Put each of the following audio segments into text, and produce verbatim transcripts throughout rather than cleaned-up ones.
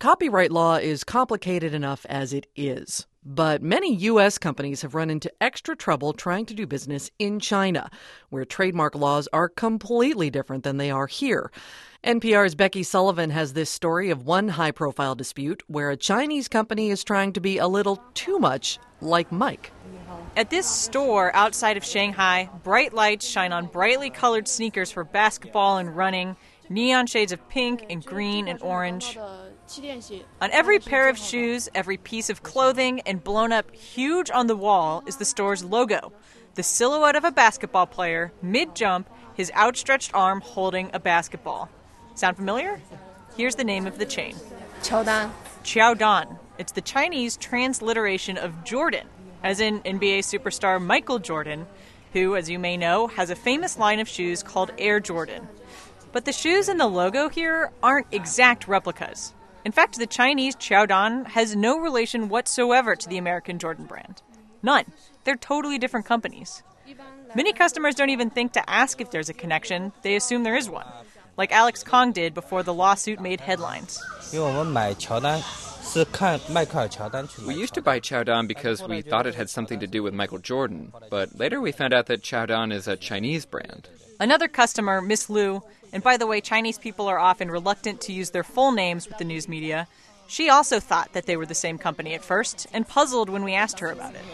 Copyright law is complicated enough as it is. But many U S companies have run into extra trouble trying to do business in China, where trademark laws are completely different than they are here. N P R's Becky Sullivan has this story of one high-profile dispute where a Chinese company is trying to be a little too much like Mike. At this store outside of Shanghai, bright lights shine on brightly colored sneakers for basketball and running, neon shades of pink and green and orange. On every pair of shoes, every piece of clothing, and blown up huge on the wall is the store's logo, the silhouette of a basketball player, mid-jump, his outstretched arm holding a basketball. Sound familiar? Here's the name of the chain. Qiaodan. Qiaodan. It's the Chinese transliteration of Jordan, as in N B A superstar Michael Jordan, who, as you may know, has a famous line of shoes called Air Jordan. But the shoes in the logo here aren't exact replicas. In fact, the Chinese Qiaodan has no relation whatsoever to the American Jordan brand. None. They're totally different companies. Many customers don't even think to ask if there's a connection. They assume there is one, like Alex Kong did before the lawsuit made headlines. We used to buy Qiaodan because we thought it had something to do with Michael Jordan, but later we found out that Qiaodan is a Chinese brand. Another customer, Miss Lu, and by the way, Chinese people are often reluctant to use their full names with the news media. She also thought that they were the same company at first and puzzled when we asked her about it.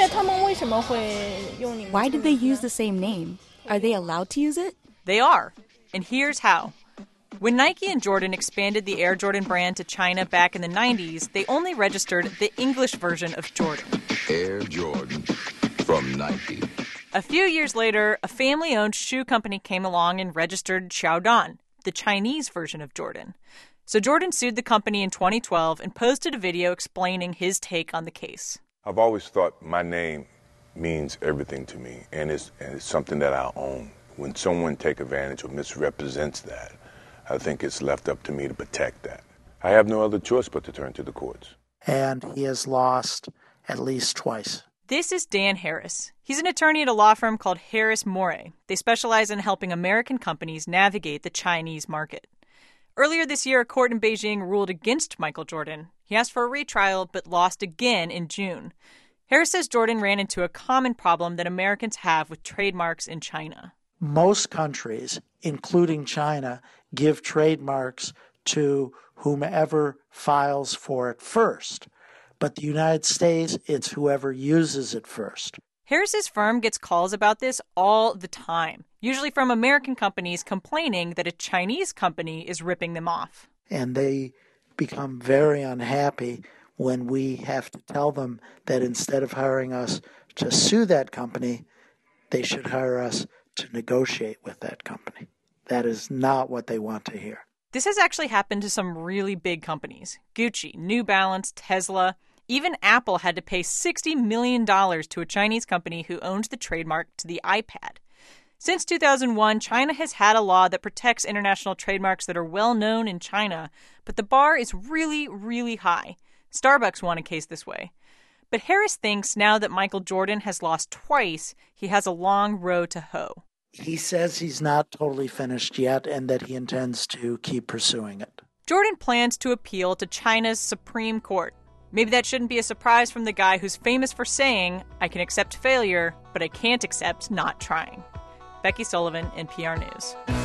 Why did they use the same name? Are they allowed to use it? They are. And here's how. When Nike and Jordan expanded the Air Jordan brand to China back in the nineties, they only registered the English version of Jordan. Air Jordan from Nike. A few years later, a family-owned shoe company came along and registered Qiaodan, the Chinese version of Jordan. So Jordan sued the company in twenty twelve and posted a video explaining his take on the case. I've always thought my name means everything to me, and it's, and it's something that I own. When someone takes advantage or misrepresents that, I think it's left up to me to protect that. I have no other choice but to turn to the courts. And he has lost at least twice. This is Dan Harris. He's an attorney at a law firm called Harris Moret. They specialize in helping American companies navigate the Chinese market. Earlier this year, a court in Beijing ruled against Michael Jordan. He asked for a retrial, but lost again in June. Harris says Jordan ran into a common problem that Americans have with trademarks in China. Most countries, including China, give trademarks to whomever files for it first. But the United States, it's whoever uses it first. Harris's firm gets calls about this all the time, usually from American companies complaining that a Chinese company is ripping them off. And they become very unhappy when we have to tell them that instead of hiring us to sue that company, they should hire us to negotiate with that company. That is not what they want to hear. This has actually happened to some really big companies. Gucci, New Balance, Tesla. Even Apple had to pay sixty million dollars to a Chinese company who owns the trademark to the iPad. Since two thousand one, China has had a law that protects international trademarks that are well known in China, but the bar is really, really high. Starbucks won a case this way. But Harris thinks now that Michael Jordan has lost twice, he has a long road to hoe. He says he's not totally finished yet and that he intends to keep pursuing it. Jordan plans to appeal to China's Supreme Court. Maybe that shouldn't be a surprise from the guy who's famous for saying, I can accept failure, but I can't accept not trying. Becky Sullivan, N P R News.